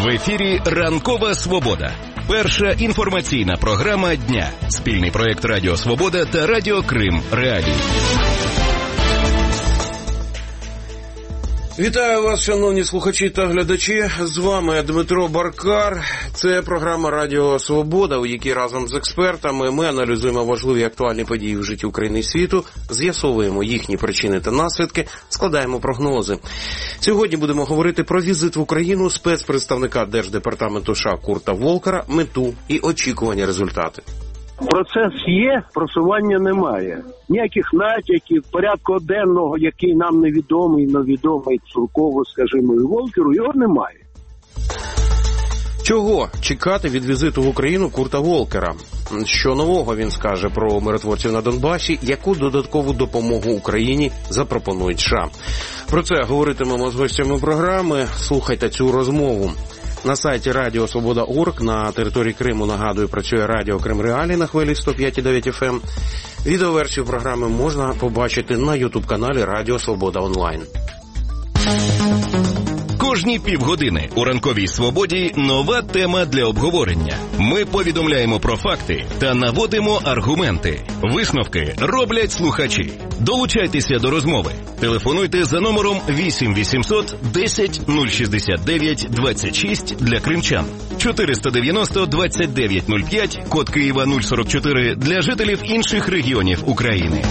В ефірі «Ранкова Свобода». Перша інформаційна програма дня. Спільний проєкт Радіо Свобода та Радіо Крим Реалії. Вітаю вас, шановні слухачі та глядачі. З вами Дмитро Баркар. Це програма Радіо Свобода, у якій разом з експертами ми аналізуємо важливі актуальні події в житті України і світу, з'ясовуємо їхні причини та наслідки, складаємо прогнози. Сьогодні будемо говорити про візит в Україну спецпредставника Держдепартаменту США Курта Волкера, мету і очікувані результати. Процес є, просування немає. Ніяких натяків, порядку денного, який нам невідомий, но відомий Цуркову, скажімо, і Волкеру, його немає. Чого чекати від візиту в Україну Курта Волкера? Що нового він скаже про миротворців на Донбасі? Яку додаткову допомогу Україні запропонують США? Про це говоритимемо з гостями програми. Слухайте цю розмову. На сайті Радіо Свобода.орг на території Криму, нагадую, працює Радіо Крим Реалії на хвилі 105,9 FM. Відеоверсію програми можна побачити на YouTube-каналі Радіо Свобода Онлайн. Кожні півгодини у «Ранковій Свободі» нова тема для обговорення. Ми повідомляємо про факти та наводимо аргументи. Висновки роблять слухачі. Долучайтеся до розмови. Телефонуйте за номером 8 800 10 069 26 для кримчан, 490 29 05, код Києва 044 для жителів інших регіонів України.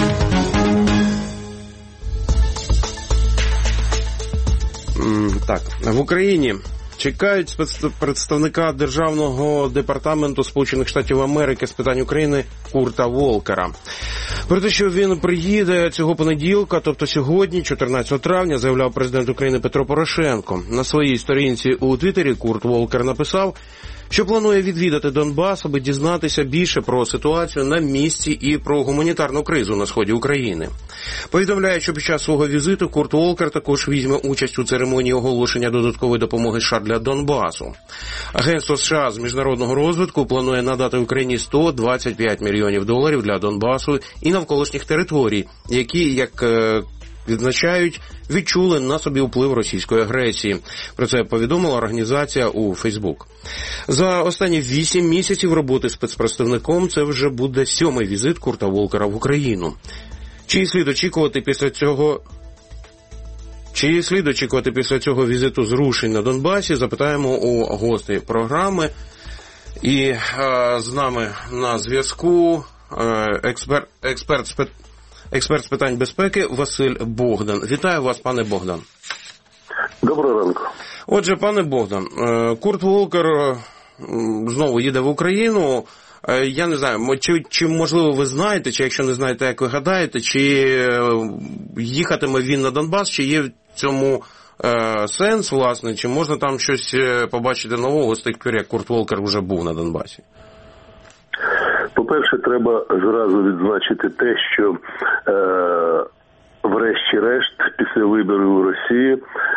Так, в Україні чекають спецпредставника Державного департаменту Сполучених Штатів Америки з питань України Курта Волкера. Про те, що він приїде цього понеділка, тобто сьогодні, 14 травня, заявляв президент України Петро Порошенко. На своїй сторінці у Твіттері Курт Волкер написав, що планує відвідати Донбас, аби дізнатися більше про ситуацію на місці і про гуманітарну кризу на сході України. Повідомляє, що під час свого візиту Курт Волкер також візьме участь у церемонії оголошення додаткової допомоги США для Донбасу. Агентство США з міжнародного розвитку планує надати Україні $125 мільйонів для Донбасу і навколишніх територій, які, як відзначають, відчули на собі вплив російської агресії. Про це повідомила організація у Фейсбук. За останні 8 місяців роботи спецпредставником це вже буде 7-й візит Курта Волкера в Україну. Чи слід очікувати після цього візиту зрушень на Донбасі, запитаємо у гостей програми. І з нами на зв'язку експерт з питань безпеки Василь Богдан. Вітаю вас, пане Богдан. Доброго ранку. Отже, пане Богдан, Курт Волкер знову їде в Україну. Я не знаю, чи можливо ви знаєте, чи якщо не знаєте, як ви гадаєте, чи їхатиме він на Донбас, чи є в цьому сенс, власне, чи можна там щось побачити нового з тих пір, як Курт Волкер вже був на Донбасі? По-перше, треба зразу відзначити те, що врешті-решт, після виборів у Росії,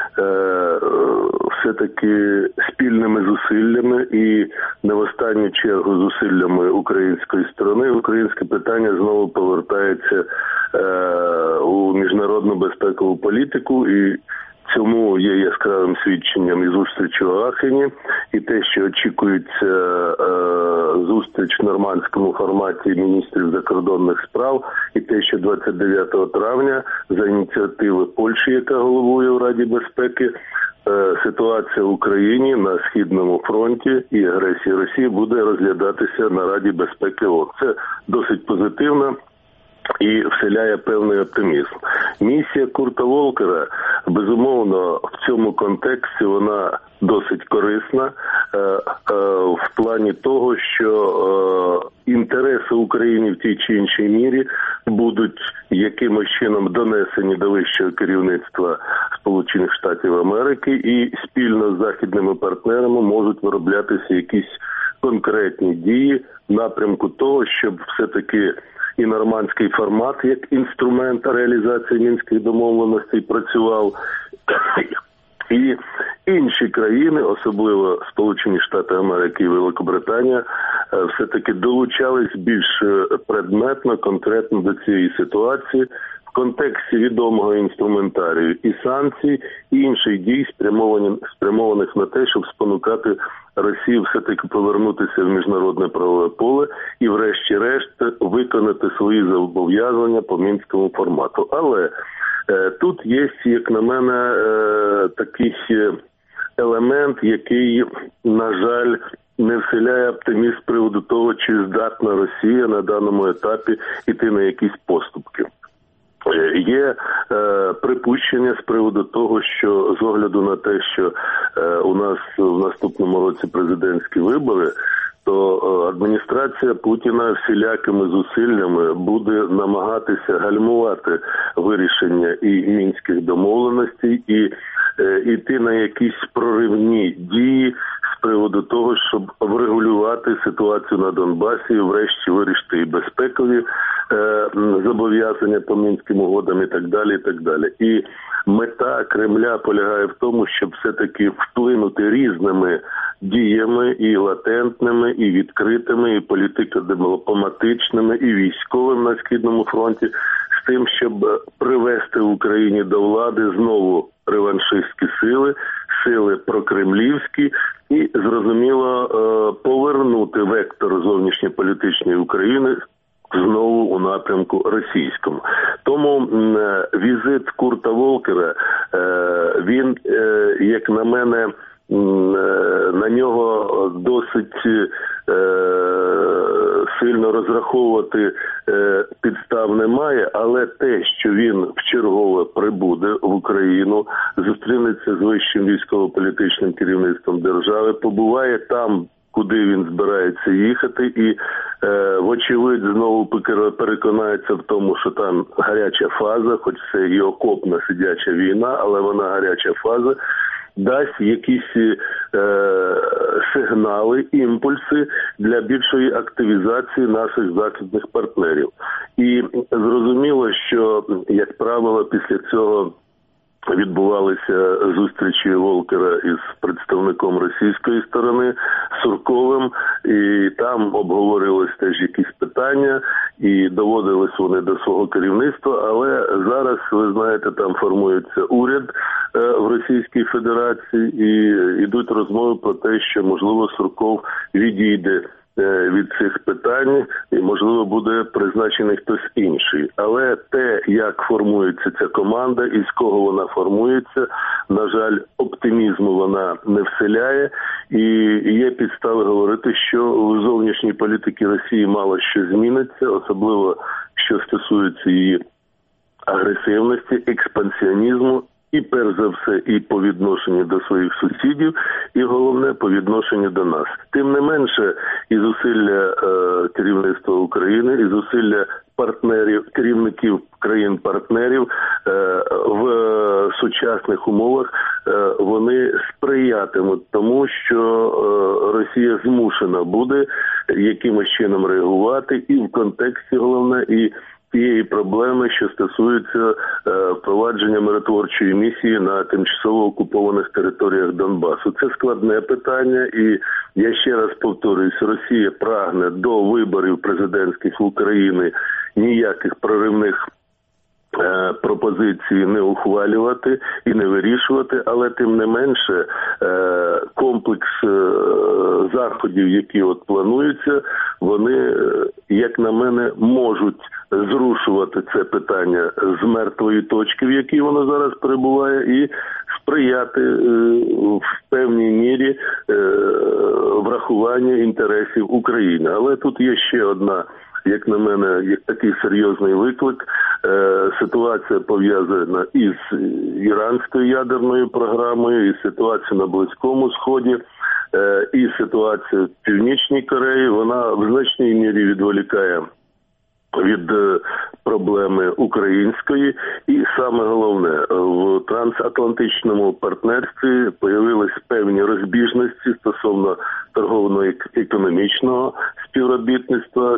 все-таки спільними зусиллями і не в останню чергу зусиллями української сторони, українське питання знову повертається у міжнародну безпекову політику, і цьому є яскравим свідченням і зустріч у Ахені, і те, що очікується зустріч в нормандському форматі міністрів закордонних справ, і те, що 29 травня за ініціативи Польщі, яка головує в Раді безпеки, ситуація в Україні на Східному фронті і агресія Росії буде розглядатися на Раді безпеки ООН. Це досить позитивно і вселяє певний оптимізм. Місія Курта Волкера, безумовно, в цьому контексті вона досить корисна в плані того, що інтереси України в тій чи іншій мірі будуть якимось чином донесені до вищого керівництва Сполучених Штатів Америки, і спільно з західними партнерами можуть вироблятися якісь конкретні дії в напрямку того, щоб все-таки і нормандський формат як інструмент реалізації мінських домовленостей працював, і інші країни, особливо Сполучені Штати Америки і Великобританія, все-таки долучались більш предметно, конкретно до цієї ситуації, контексті відомого інструментарію і санкцій, і інших дій, спрямованих на те, щоб спонукати Росію все-таки повернутися в міжнародне правове поле і врешті-решт виконати свої зобов'язання по Мінському формату. Але тут є, як на мене, такий елемент, який, на жаль, не вселяє оптимізм з приводу того, чи здатна Росія на даному етапі йти на якісь поступки. Є припущення з приводу того, що з огляду на те, що у нас в наступному році президентські вибори, то адміністрація Путіна всілякими зусиллями буде намагатися гальмувати вирішення і мінських домовленостей, і йти на якісь проривні дії з приводу того, щоб врегулювати ситуацію на Донбасі і врешті вирішити і безпекові зобов'язання по Мінським угодам і так далі, і так далі. І мета Кремля полягає в тому, щоб все-таки вплинути різними діями і латентними, і відкритими, і політико-дипломатичними, і військовим на Східному фронті, з тим, щоб привести в Україні до влади знову реваншистські сили прокремлівські, і, зрозуміло, повернути вектор зовнішньополітичної України знову у напрямку російському. Тому візит Курта Волкера, він, як на мене, на нього досить сильно розраховувати підстав немає, але те, що він вчергове прибуде в Україну, зустрінеться з вищим військово-політичним керівництвом держави, побуває там, куди він збирається їхати, і, вочевидь, знову переконається в тому, що там гаряча фаза, хоч це і окопна сидяча війна, але вона гаряча фаза, дасть якісь сигнали, імпульси для більшої активізації наших західних партнерів. І зрозуміло, що, як правило, після цього відбувалися зустрічі Волкера із представником російської сторони, Сурковим, і там обговорились теж якісь питання, і доводились вони до свого керівництва, але зараз, ви знаєте, там формується уряд в Російській Федерації, і йдуть розмови про те, що, можливо, Сурков відійде від цих питань, і, можливо, буде призначений хтось інший. Але те, як формується ця команда і з кого вона формується, на жаль, оптимізму вона не вселяє, і є підстави говорити, що в зовнішній політиці Росії мало що зміниться, особливо, що стосується її агресивності, експансіонізму, і перш за все і по відношенню до своїх сусідів, і головне по відношенну до нас. Тим не менше, і зусилля керівництва України, і зусилля керівників країн-партнерів в сучасних умовах, вони сприятимуть тому, що Росія змушена буде якимось чином реагувати і в контексті, головне, і тієї проблеми, що стосується впровадження миротворчої місії на тимчасово окупованих територіях Донбасу. Це складне питання, і я ще раз повторююсь, Росія прагне до виборів президентських в Україні ніяких проривних пропозиції не ухвалювати і не вирішувати, але тим не менше комплекс заходів, які от плануються, вони, як на мене, можуть зрушувати це питання з мертвої точки, в якій воно зараз перебуває, і сприяти в певній мірі врахуванню інтересів України. Але тут є ще одна, як на мене, як такий серйозний виклик. Ситуація пов'язана із іранською ядерною програмою, і ситуація на Близькому Сході, і ситуація в Північній Кореї. Вона в значній мірі відволікає від проблеми української. І саме головне, в трансатлантичному партнерстві появились певні розбіжності стосовно торгово-економічного співробітництва,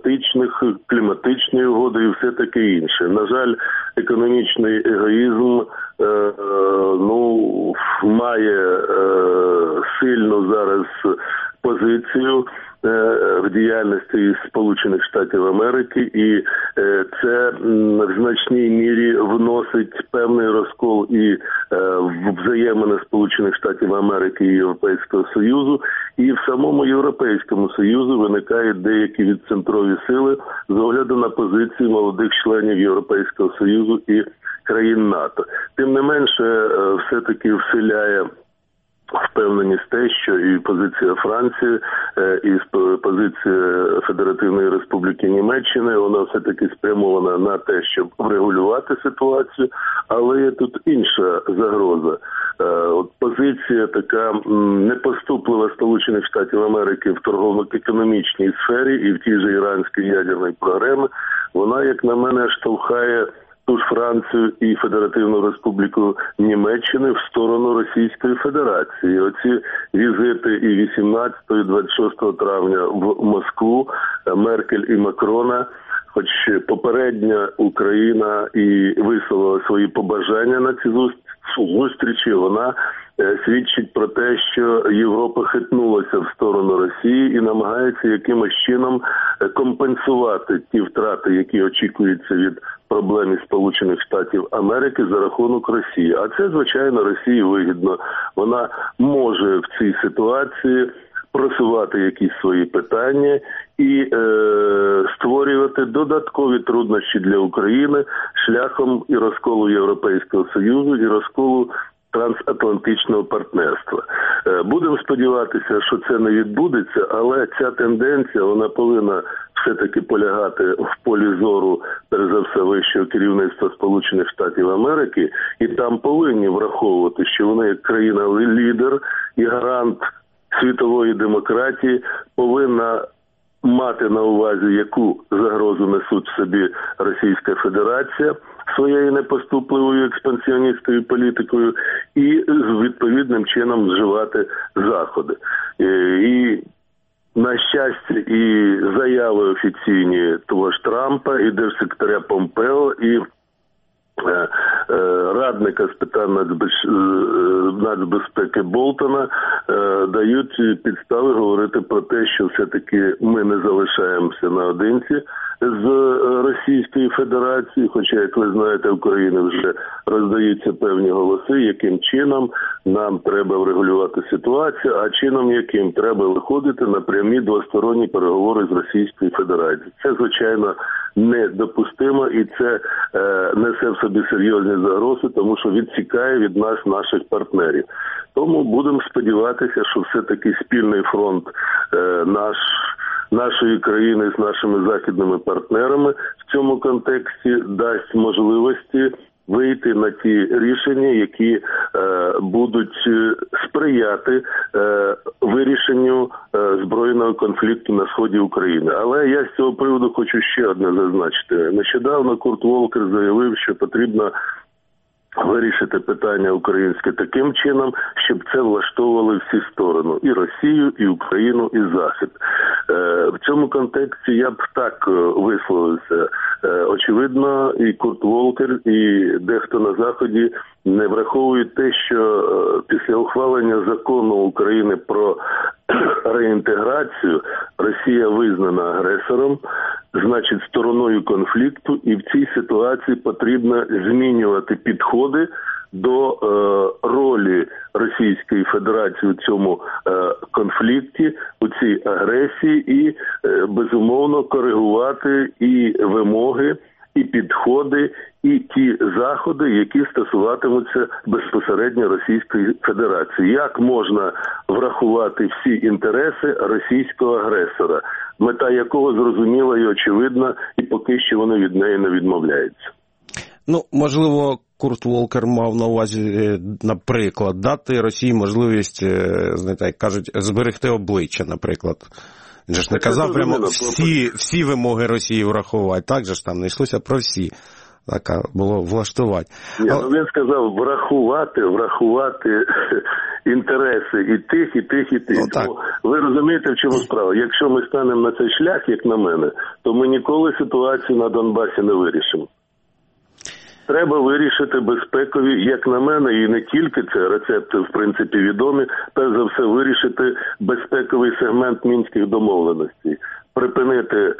кліматичної угоди і все таке інше. На жаль, економічний егоїзм має сильно зараз позицію в діяльності Сполучених Штатів Америки, і це в значній мірі вносить певний розкол і в взаємини Сполучених Штатів Америки і Європейського Союзу, і в самому Європейському Союзу виникають деякі відцентрові сили з огляду на позиції молодих членів Європейського Союзу і країн НАТО. Тим не менше, все-таки вселяє впевненість те, що і позиція Франції, і позиція Федеративної Республіки Німеччини, вона все-таки спрямована на те, щоб врегулювати ситуацію, але є тут інша загроза. От позиція така непоступлива Сполучених Штатів Америки в торгово-економічній сфері і в тій же іранській ядерній програмі, вона, як на мене, штовхає ту ж Францію і Федеративну Республіку Німеччини в сторону Російської Федерації. Оці візити і 18, і 26 травня в Москву Меркель і Макрона, хоч попередня Україна і висловила свої побажання на ці зустрічі, вона свідчить про те, що Європа хитнулася в сторону Росії і намагається якимось чином компенсувати ті втрати, які очікуються від проблем Сполучених Штатів Америки за рахунок Росії. А це, звичайно, Росії вигідно. Вона може в цій ситуації просувати якісь свої питання і створювати додаткові труднощі для України шляхом і розколу Європейського Союзу, і розколу трансатлантичного партнерства. Будемо сподіватися, що це не відбудеться, але ця тенденція, вона повинна все-таки полягати в полі зору, перш за все, вищого керівництва Сполучених Штатів Америки, і там повинні враховувати, що вони як країна-лідер і гарант світової демократії повинна мати на увазі, яку загрозу несуть собі Російська Федерація своєю непоступливою експансіоністською політикою і відповідним чином вживати заходи. І на щастя, і заяви офіційні того ж Трампа, і держсекретаря Помпео, і радника з питань нацбезпеки Болтона дають підстави говорити про те, що все-таки ми не залишаємося наодинці з Російською Федерацією, хоча, як ви знаєте, в Україні вже роздаються певні голоси, яким чином нам треба врегулювати ситуацію, а чином яким треба виходити на прямі двосторонні переговори з Російською Федерацією. Це, звичайно, недопустимо, і це несе в собі серйозні загрози, тому що відсікає від нас наших партнерів. Тому будемо сподіватися, що все-таки спільний фронт нашої країни з нашими західними партнерами в цьому контексті дасть можливості вийти на ті рішення, які будуть сприяти вирішенню збройного конфлікту на сході України. Але я з цього приводу хочу ще одне зазначити. Нещодавно Курт Волкер заявив, що потрібно вирішити питання українське таким чином, щоб це влаштовували всі сторони. І Росію, і Україну, і Захід. В цьому контексті я б так висловився. Очевидно, і Курт Волкер, і дехто на Заході не враховують те, що після ухвалення закону України про реінтеграцію Росія визнана агресором, значить стороною конфлікту, і в цій ситуації потрібно змінювати підходи до ролі Російської Федерації у цьому конфлікті, у цій агресії і, безумовно, коригувати і вимоги, і підходи, і ті заходи, які стосуватимуться безпосередньо Російської Федерації. Як можна врахувати всі інтереси російського агресора, мета якого зрозуміла і очевидна, і поки що вони від неї не відмовляються. Ну, можливо, Курт Волкер мав на увазі, наприклад, дати Росії можливість, знаєте, як кажуть, зберегти обличчя, наприклад. Він же ж не казав прямо всі вимоги Росії врахувати, так же ж там не йшлося про всі. Так було влаштувати. Ні, він сказав врахувати інтереси і тих, і тих, і тих. Ну, ви розумієте, в чому справа? Якщо ми станемо на цей шлях, як на мене, то ми ніколи ситуацію на Донбасі не вирішимо. Треба вирішити безпекові, як на мене, і не тільки це, рецепти, в принципі, відомі, перш за все вирішити безпековий сегмент Мінських домовленостей. Припинити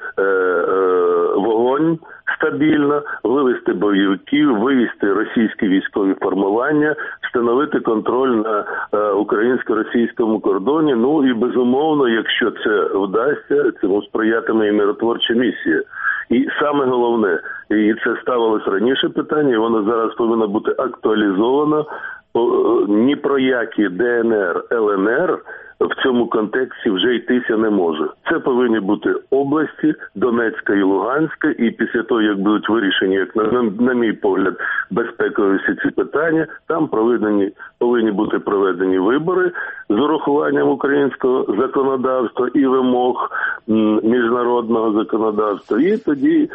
вогонь стабільно, вивести бойовиків, вивести російські військові формування, встановити контроль на українсько-російському кордоні. Ну і безумовно, якщо це вдасться, цьому сприятиме і миротворча місія. І саме головне, і це ставилось раніше питання, і воно зараз повинно бути актуалізовано, ні про які ДНР, ЛНР в цьому контексті вже йтися не може. Це повинні бути області, Донецька і Луганська, і після того, як будуть вирішені, як на мій погляд, безпекові всі ці питання, там повинні бути проведені вибори з урахуванням українського законодавства і вимог міжнародного законодавства, і тоді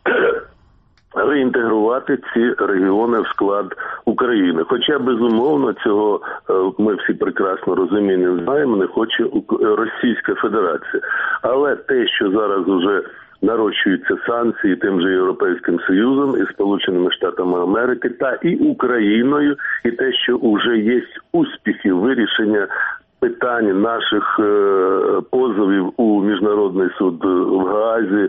реінтегрувати ці регіони в склад України. Хоча, безумовно, цього ми всі прекрасно розуміємо і знаємо, не хоче Російська Федерація. Але те, що зараз уже нарощуються санкції тим же Європейським Союзом і Сполученими Штатами Америки та і Україною, і те, що вже є успіхи вирішення питань наших позовів у Міжнародний суд в Гаазі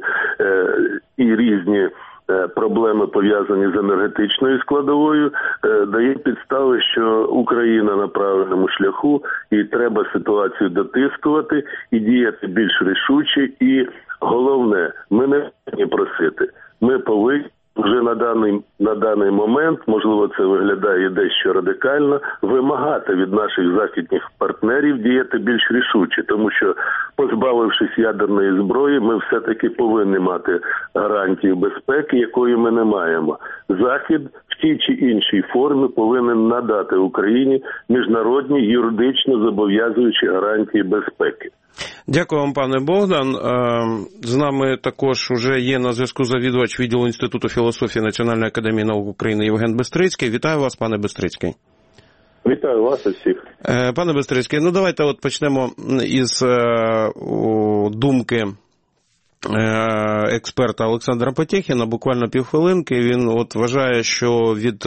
і різні проблеми, пов'язані з енергетичною складовою, дає підстави, що Україна на правильному шляху, і треба ситуацію дотискувати, і діяти більш рішуче. І головне, ми не повинні просити, ми повинні вже на даний момент, можливо, це виглядає дещо радикально, вимагати від наших західних партнерів діяти більш рішуче, тому що, позбавившись ядерної зброї, ми все-таки повинні мати гарантію безпеки, якої ми не маємо. Захід в тій чи іншій формі повинен надати Україні міжнародні юридично зобов'язуючі гарантії безпеки. Дякую вам, пане Богдан. З нами також уже є на зв'язку завідувач відділу Інституту філософії Національної академії наук України Євген Бистрицький. Вітаю вас, пане Бистрицький. Вітаю вас усіх. Пане Бистрицький, ну давайте от почнемо із думки експерта Олександра Потєхіна, буквально півхвилинки. Він от вважає, що від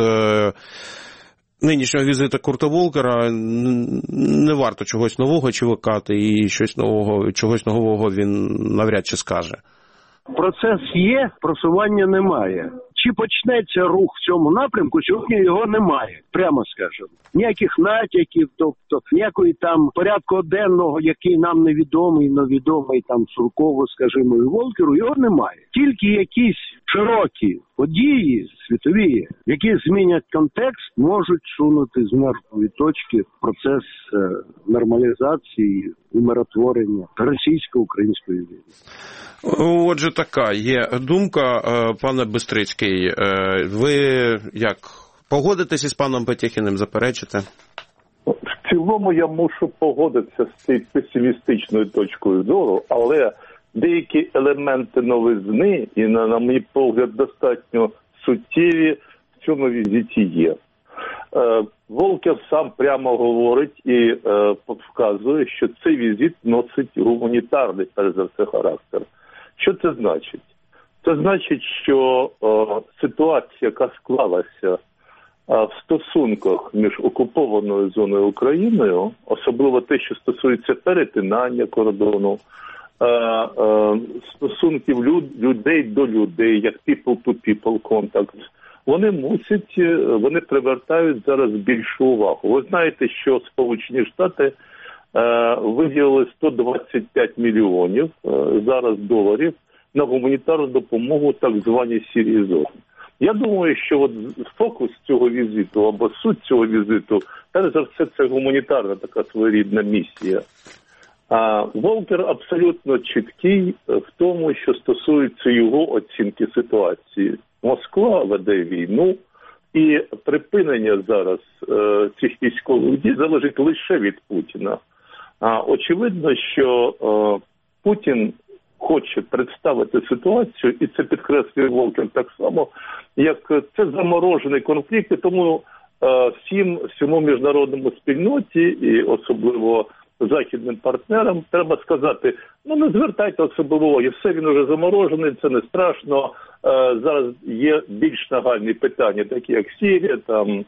нинішнього візиту Курта Волкера не варто чогось нового чекати, і чогось нового він навряд чи скаже. Процес є, просування немає. Чи почнеться рух в цьому напрямку, сьогодні його немає, прямо скажемо. Ніяких натяків, тобто ніякої там порядку денного, який нам невідомий, но відомий там Суркову, скажімо, і Волкеру, його немає. Тільки якісь широкі події світові, які змінять контекст, можуть сунути з мертвої точки процес нормалізації, умиротворення російсько-української війни. Отже, така є думка, пане Бистрицький. Ви як, погодитесь із паном Потєхіним, заперечите? В цілому я мушу погодитися з цією песимістичною точкою зору, але деякі елементи новизни, і, на мій погляд, достатньо суттєві, в цьому візиті є. Волкер сам прямо говорить і вказує, що цей візит носить гуманітарний, перш за все, характер. Що це значить? Це значить, що ситуація, яка склалася в стосунках між окупованою зоною Україною, особливо те, що стосується перетинання кордону, стосунків людей до людей, як people-to-people contact, вони привертають зараз більшу увагу. Ви знаєте, що Сполучені Штати виділили 125 мільйонів зараз доларів на гуманітарну допомогу так званій сірій зоні. Я думаю, що от фокус цього візиту або суть цього візиту, перш за все, це гуманітарна така своєрідна місія. Волкер абсолютно чіткий в тому, що стосується його оцінки ситуації. Москва веде війну, і припинення зараз цих військових дій залежить лише від Путіна. Очевидно, що Путін хоче представити ситуацію, і це підкреслює Волкер так само, як це заморожений конфлікт, і тому всьому міжнародному спільноті, і особливо західним партнерам треба сказати, не звертайте особливо уваги, все, він уже заморожений, це не страшно, зараз є більш нагальні питання, такі як Сирія, там,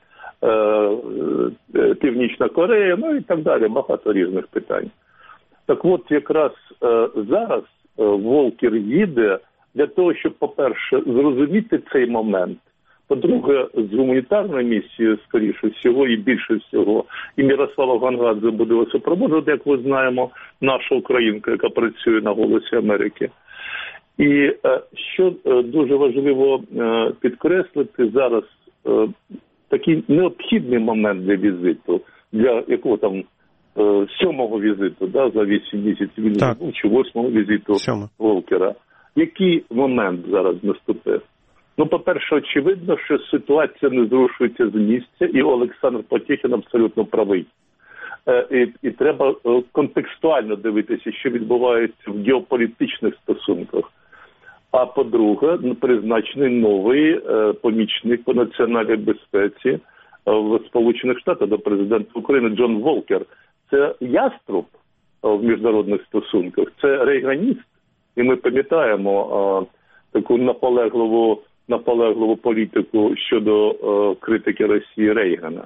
Північна Корея, і так далі, багато різних питань. Так от, якраз зараз Волкер їде для того, щоб, по-перше, зрозуміти цей момент, по-друге, з гуманітарною місією, скоріше всього, і більше всього, і Мірослава Гонгадзе буде супроводжувати, як ви знаємо, наша українка, яка працює на «Голосі Америки». І що дуже важливо підкреслити, зараз такий необхідний момент для візиту, для якого там 7-го візиту, за 8 місяців, чи 8-го візиту Волкера. Який момент зараз наступив? По-перше, очевидно, що ситуація не зрушується з місця, і Олександр Потєхін абсолютно правий. І треба контекстуально дивитися, що відбувається в геополітичних стосунках. А по-друге, призначений новий помічник по національній безпеці в Сполучених Штатах до президента України Джон Волкер. Це яструб в міжнародних стосунках, це рейганіст. І ми пам'ятаємо таку наполегливу політику щодо критики Росії Рейгана.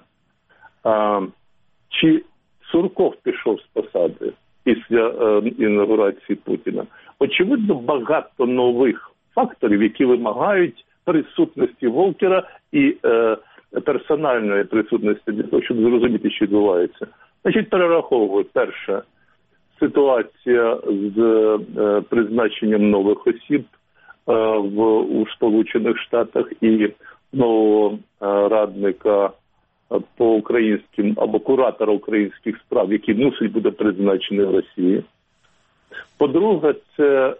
Чи Сурков пішов з посади після інаугурації Путіна? Очевидно, багато нових факторів, які вимагають присутності Волкера і персональної присутності для того, щоб зрозуміти, що відбувається. Значить, перераховую. Перше, ситуація з призначенням нових осіб у Сполучених Штатах і нового радника по українським або куратора українських справ, який мусить бути призначений в Росії. По-друге, це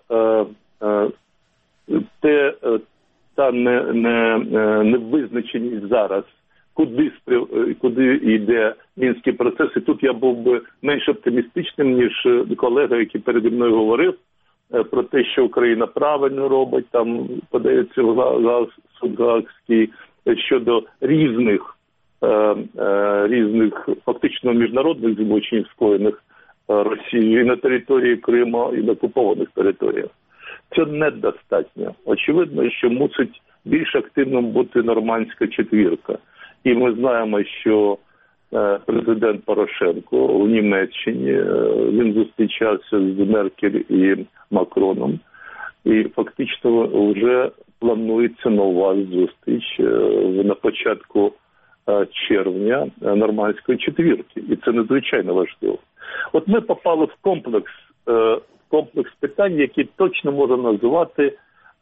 та невизначеність зараз, куди йде мінський процес. І тут я був би менш оптимістичним, ніж колега, який переді мною говорив про те, що Україна правильно робить, там подається в суд Гаазький щодо різних фактично міжнародних злочинів, скоєних Росією і на території Криму, і на окупованих територіях. Це недостатньо. Очевидно, що мусить більш активним бути нормандська четвірка. І ми знаємо, що президент Порошенко у Німеччині, він зустрічався з Меркель і Макроном. І фактично вже планується нова зустріч на початку червня нормандської четвірки. І це надзвичайно важливо. От ми попали в комплекс питань, які точно можна назвати,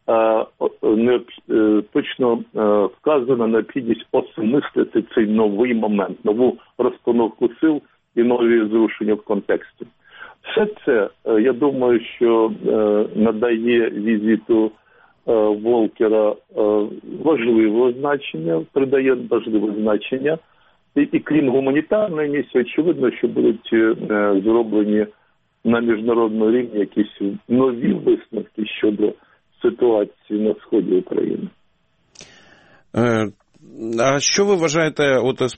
точно вказана необхідність осмислити цей новий момент, нову розстановку сил і нові зрушення в контексті. Все це, я думаю, що надає візиту Волкера важливого значення, придає важливе значення. І крім гуманітарної місії, очевидно, що будуть зроблені на міжнародному рівні якісь нові висновки щодо ситуації на сході України. А що ви вважаєте,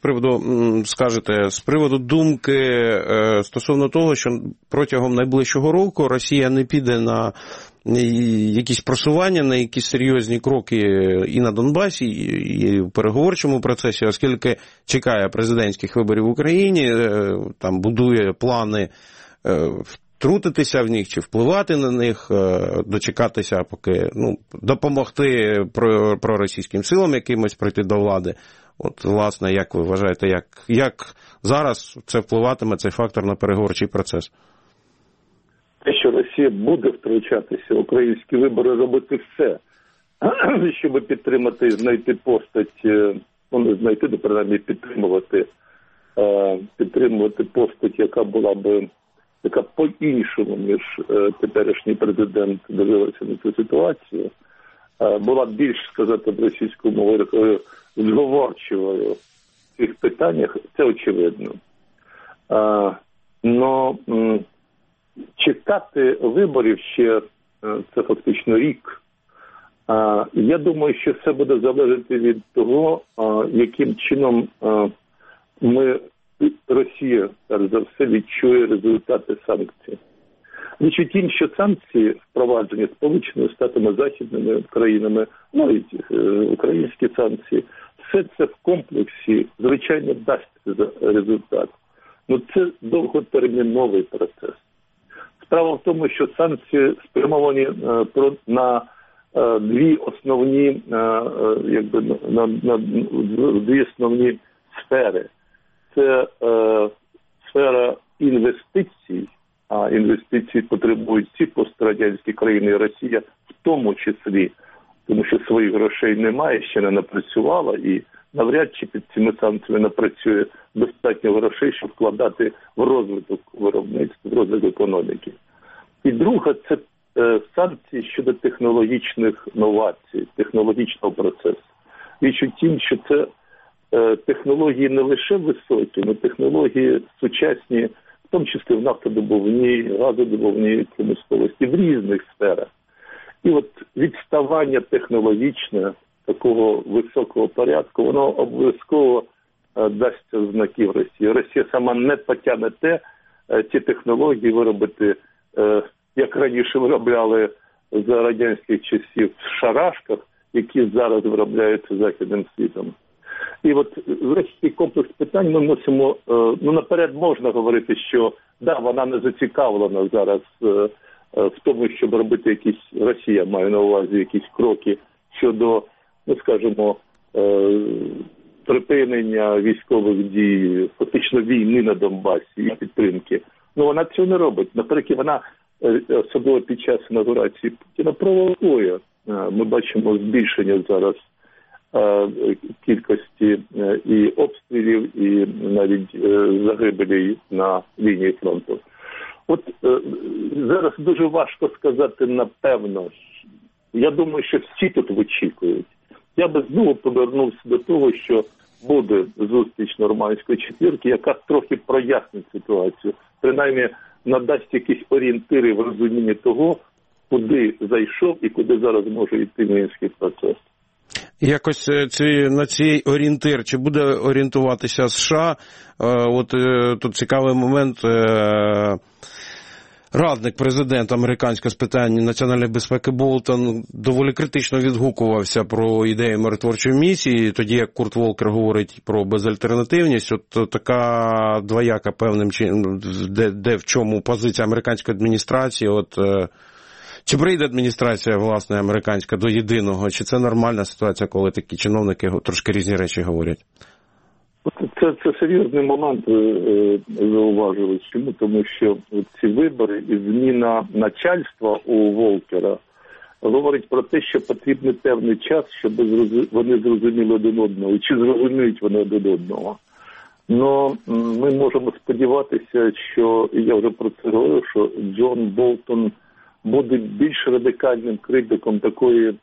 з приводу думки стосовно того, що протягом найближчого року Росія не піде на якісь просування, на якісь серйозні кроки і на Донбасі, і в переговорчому процесі, оскільки чекає президентських виборів в Україні, там будує плани втрутитися в них чи впливати на них, дочекатися, поки допомогти проросійським силам якимось прийти до влади. От, власне, як ви вважаєте, як зараз це впливатиме, цей фактор, на переговорчий процес? Те, що Росія буде втручатися в українські вибори, робити все, щоб підтримати і знайти постать, не знайти, до принаймні підтримувати постать, яка була би по-іншому, ніж теперішній президент дивилася на цю ситуацію, була більш, сказати в російському мові, такою зговорчивою в цих питаннях, це очевидно. Но чекати виборів ще, це фактично рік. Я думаю, що все буде залежати від того, яким чином ми Росія, перш за все, відчує результати санкцій. Річ у тім, що санкції, впроваджені Сполученими Штатами, західними країнами, навіть українські санкції, все це в комплексі, звичайно, дасть результат. Ну, це довготерміновий процес. Справа в тому, що санкції спрямовані на дві основні, на дві основні сфери. Це сфера інвестицій, а інвестиції потребують всі пострадянські країни, і Росія в тому числі, тому що своїх грошей немає, ще не напрацювала, і навряд чи під цими санкціями напрацює достатньо грошей, щоб вкладати в розвиток виробництва, в розвиток економіки. І друга – це санкції щодо технологічних новацій, технологічного процесу. Річ у тім, що це технології не лише високі, але технології сучасні, в тому числі в нафтодобувній, газодобувній промисловості, в різних сферах. І от відставання технологічне такого високого порядку, воно обов'язково дасть знаків Росії. Росія сама не потягне ті технології виробити, як раніше виробляли за радянських часів в шарашках, які зараз виробляються Західним світом. І от весь цей комплекс питань ми мусимо, наперед можна говорити, що да, вона не зацікавлена зараз в тому, щоб робити якісь, Росія має на увазі якісь кроки щодо, скажімо, припинення військових дій, фактично війни на Донбасі і підтримки. Вона цього не робить. Наприклад, вона, особливо під час інаугурації Путіна, провокує. Ми бачимо збільшення зараз кількості і обстрілів, і навіть загибелей на лінії фронту. От зараз дуже важко сказати напевно. Я думаю, що всі тут вичікують. Я би знову повернувся до того, що буде зустріч нормандської четвірки, яка трохи прояснить ситуацію. Принаймні надасть якісь орієнтири в розумінні того, куди зайшов і куди зараз може йти мінський процес. Якось на цей орієнтир, чи буде орієнтуватися США? Тут цікавий момент. Радник президента американського з питань національної безпеки Болтон доволі критично відгукувався про ідею миротворчої місії, тоді як Курт Волкер говорить про безальтернативність. От така двояка певним чином, де в чому позиція американської адміністрації. Чи прийде адміністрація, власне, американська до єдиного, чи це нормальна ситуація, коли такі чиновники трошки різні речі говорять? Це серйозний момент, зауважили. Чому? Тому що ці вибори і зміна начальства у Волкера говорить про те, що потрібний певний час, щоб вони зрозуміли один одного, і чи зрозуміють вони один одного. Но ми можемо сподіватися, що, і я вже про це говорив, що Джон Болтон буде більш радикальним критиком такої,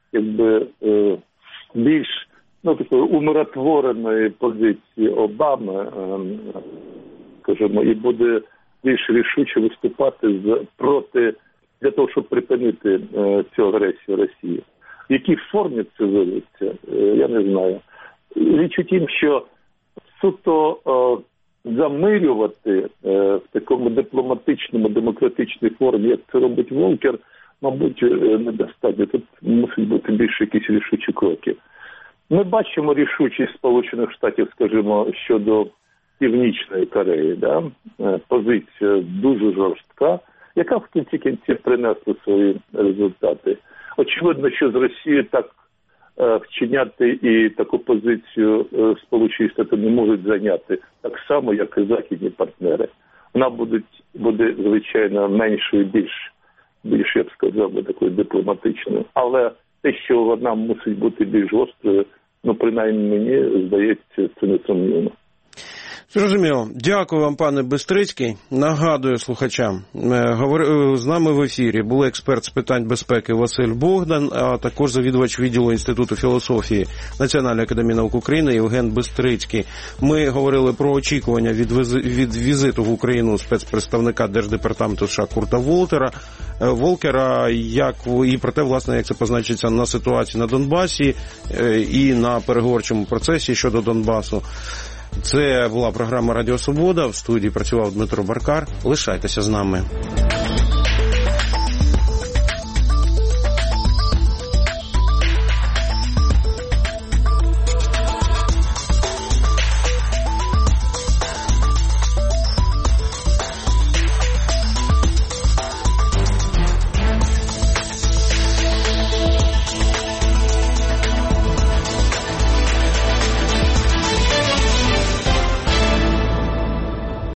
більш такої умиротвореної позиції Обами, скажімо, і буде більш рішуче виступати для того, щоб припинити цю агресію Росії. В якій формі це вилиться, я не знаю. Річ у тім, що суто замирювати в такому дипломатичному, демократичній формі, як це робить Волкер, мабуть, недостатньо. Тут мусить бути більше якісь рішучі кроки. Ми бачимо рішучість Сполучених Штатів, скажімо, щодо Північної Кореї. Да? Позиція дуже жорстка, яка в кінці кінців принесла свої результати. Очевидно, що з Росією так вчиняти і таку позицію Сполучені Штати не можуть зайняти так само, як і західні партнери. Вона буде звичайно, меншою, більш, я б сказав, такою дипломатичною. Але те, що вона мусить бути більш гострою, принаймні мені здається, це несумнівно. Зрозуміло. Дякую вам, пане Бистрицький. Нагадую слухачам, з нами в ефірі був експерт з питань безпеки Василь Богдан, а також завідувач відділу Інституту філософії Національної академії наук України Євген Бистрицький. Ми говорили про очікування від візиту в Україну спецпредставника Держдепартаменту США Курта Волкера, і про те, власне, як це позначиться на ситуації на Донбасі і на переговорчому процесі щодо Донбасу. Це була програма «Радіо Свобода». В студії працював Дмитро Баркар. Лишайтеся з нами.